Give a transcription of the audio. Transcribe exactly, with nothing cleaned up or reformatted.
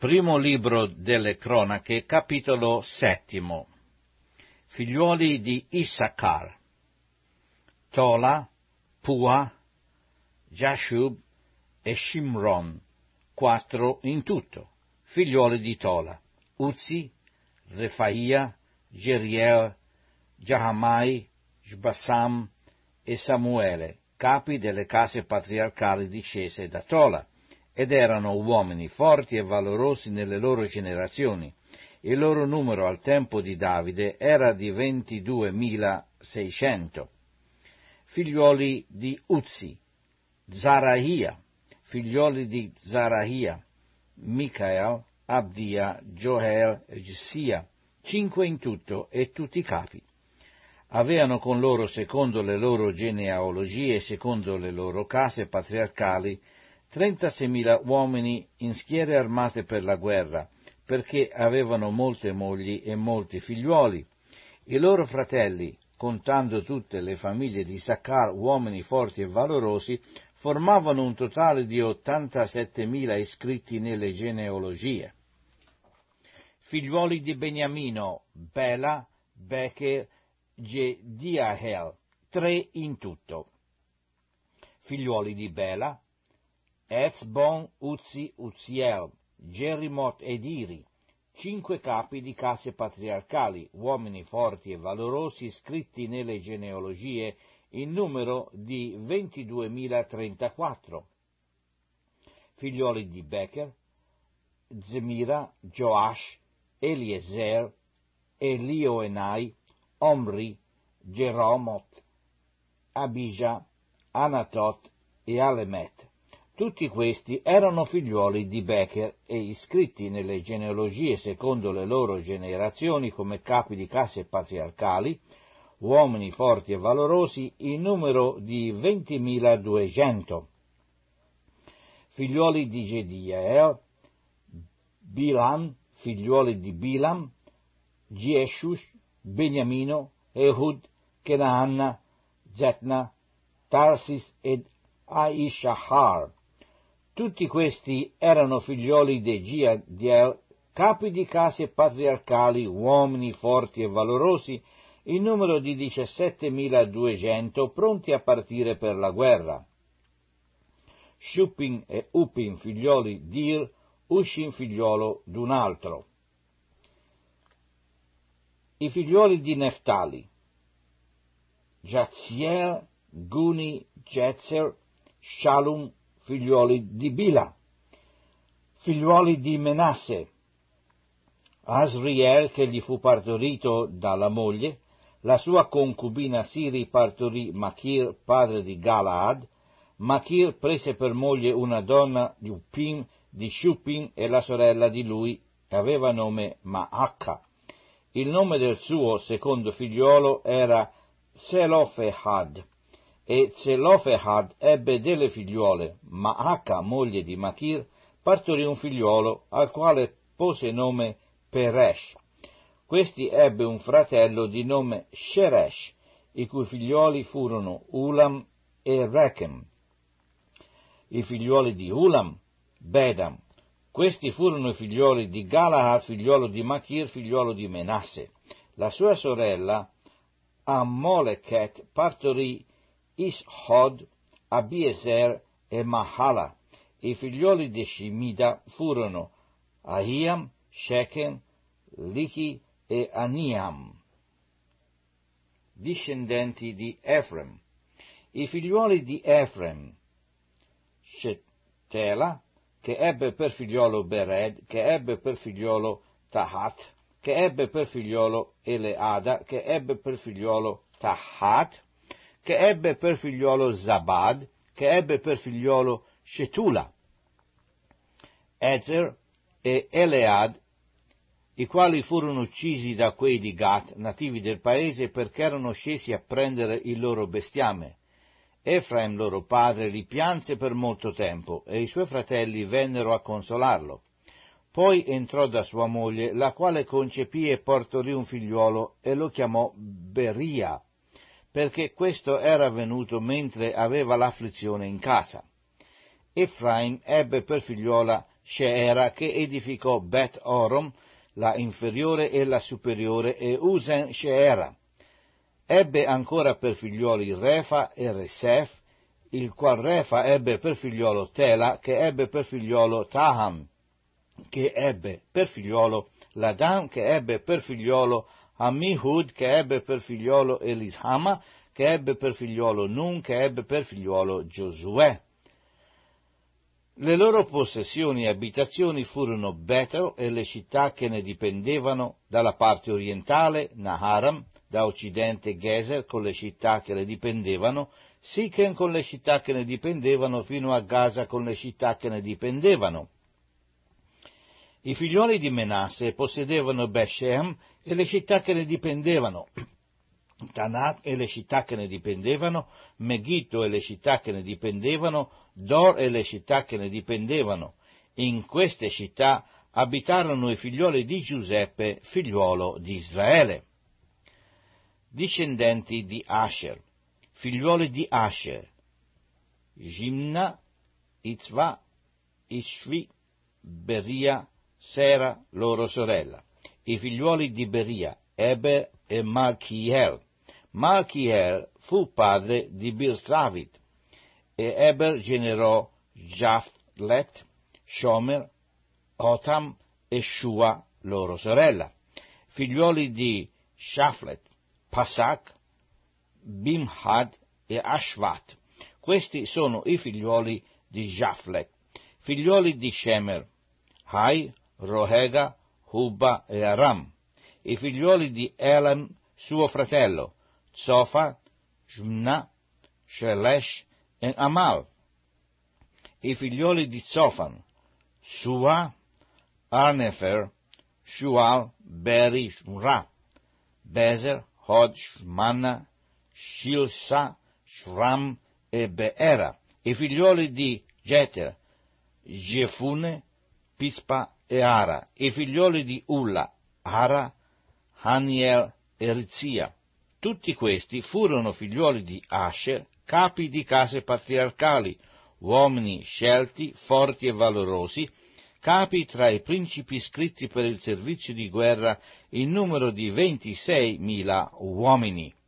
Primo libro delle Cronache, capitolo settimo. Figliuoli di Issachar: Tola, Pua, Jashub e Shimron, quattro in tutto. Figliuoli di Tola: Uzzi, Refaia, Jeriel, Jahamai, Sbassam e Samuele, capi delle case patriarcali discese da Tola, ed erano uomini forti e valorosi nelle loro generazioni. Il loro numero al tempo di Davide era di ventiduemilaseicento. Figliuoli di Uzzi: Zarahia. Figliuoli di Zarahia: Micael, Abdia, Joel e Gissia, cinque in tutto, e tutti capi. Avevano con loro, secondo le loro genealogie e secondo le loro case patriarcali, trentaseimila uomini in schiere armate per la guerra, perché avevano molte mogli e molti figliuoli. I loro fratelli, contando tutte le famiglie di Issachar, uomini forti e valorosi, formavano un totale di ottantasettemila iscritti nelle genealogie. Figliuoli di Beniamino: Bela, Becher, Jediahel, tre in tutto. Figliuoli di Bela: Ezbon, Uzzi, Uzziel, Jerimot ed Iri, cinque capi di case patriarcali, uomini forti e valorosi, scritti nelle genealogie, in numero di ventiduemilatrentaquattro. Figliuoli di Becher: Zemira, Joash, Eliezer, Elioenai, Omri, Jeromot, Abijah, Anatot e Alemet. Tutti questi erano figliuoli di Becher e iscritti nelle genealogie secondo le loro generazioni come capi di case patriarcali, uomini forti e valorosi, in numero di ventimiladuecento. Figliuoli di Jediael: Bilan, figliuoli di Bilam, Gieshush, Beniamino, Ehud, Kenaanna, Zetna, Tarsis ed Aishahar. Tutti questi erano figlioli di Jediael, capi di case patriarcali, uomini forti e valorosi, in numero di diciassettemiladuecento, pronti a partire per la guerra. Shuppim e Uppim, figlioli di Ir, Ushim, figliolo d'un altro. I figlioli di Neftali: Jazziel, Guni, Jetzer, Shalum, figliuoli di Bila. Figliuoli di Menasse: Asriel, che gli fu partorito dalla moglie, la sua concubina Siri partorì Machir, padre di Galaad. Machir prese per moglie una donna di Uppim, di Shuppim, e la sorella di lui, che aveva nome Maacca. Il nome del suo secondo figliolo era Zelofehad, e Zelofehad ebbe delle figliuole. Maacca, moglie di Machir, partorì un figliolo, al quale pose nome Peresh. Questi ebbe un fratello di nome Sheresh, i cui figlioli furono Ulam e Rechem. I figlioli di Ulam: Bedam. Questi furono i figlioli di Galahad, figliolo di Machir, figliolo di Menasse. La sua sorella Ammoleket partorì Ishod, Abiezer e Mahala. I figlioli di Shemida furono Ahiam, Shechem, Lichi e Aniam. Discendenti di Efrem: i figliuoli di Efrem: Shetela, che ebbe per figliolo Bered, che ebbe per figliolo Tahat, che ebbe per figliolo Eleada, che ebbe per figliolo Tahat, che ebbe per figliolo Zabad, che ebbe per figliolo Shetula, Ezer e Elead, i quali furono uccisi da quei di Gat, nativi del paese, perché erano scesi a prendere il loro bestiame. Efraim, loro padre, li pianse per molto tempo, e i suoi fratelli vennero a consolarlo. Poi entrò da sua moglie, la quale concepì e partorì un figliuolo, e lo chiamò Beria, perché questo era avvenuto mentre aveva l'afflizione in casa. Efraim ebbe per figliuola Sheera, che edificò Bet Orom, la inferiore e la superiore, e Usen Sheera. Ebbe ancora per figlioli Refa e Resef, il qual Refa ebbe per figliolo Tela, che ebbe per figliolo Taham, che ebbe per figliolo Ladan, che ebbe per figliolo Ammihud, che ebbe per figliolo Elishama, che ebbe per figliolo Nun, che ebbe per figliolo Giosuè. Le loro possessioni e abitazioni furono Betel e le città che ne dipendevano, dalla parte orientale Naharam, da occidente Geser con le città che ne dipendevano, Sichem con le città che ne dipendevano, fino a Gaza con le città che ne dipendevano. I figlioli di Menasse possedevano Beshem e le città che ne dipendevano, Tanat e le città che ne dipendevano, Megiddo e le città che ne dipendevano, Dor e le città che ne dipendevano. In queste città abitarono i figlioli di Giuseppe, figliuolo di Israele. Discendenti di Asher, figliuoli di Asher, Jimna, Itzva, Ishvi, Beria, Sera, loro sorella. I figliuoli di Beria, Eber e Malchiel. Malchiel fu padre di Bilstravit, e Eber generò Japhlet, Shomer, Otam e Shua, loro sorella. Figliuoli di Shaflet, Pasak, Bimhad e Ashvat. Questi sono i figliuoli di Japhlet. Figliuoli di Shemer, Hai, Rohega, Hubba e Aram. I figliuoli di Elam, suo fratello, Zofa, Jumna, Shelesh e Amal. I figliuoli di Zofan, Sua, Arnefer, Shual, Beri, Shmra, Bezer, Hod, Shmanna, Shilsa, Shram e Beera. I figliuoli di Jeter, Jefune, Pispa e Ara. I figliuoli di Ulla, Ara, Haniel e Rizia. Tutti questi furono figliuoli di Asher, capi di case patriarcali, uomini scelti, forti e valorosi, capi tra i principi scritti per il servizio di guerra in numero di ventiseimila uomini.